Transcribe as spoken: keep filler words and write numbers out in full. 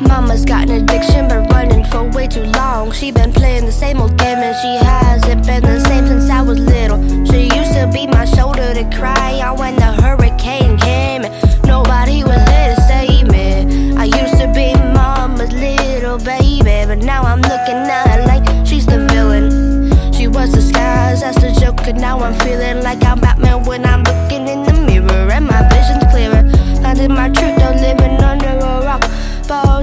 Mama's got an addiction, but running for way too long. She been playing the same old game, and she hasn't been the same since I was little. She used to be my shoulder to cry on when the hurricane came, and nobody was there to save me. I used to be mama's little baby, but now I'm looking at her like she's the villain. She was disguised as the Joker, now I'm feeling like I'm Batman when I'm looking in the mirror, and my vision's clearer. Finding my truth, though living under a rock. Balls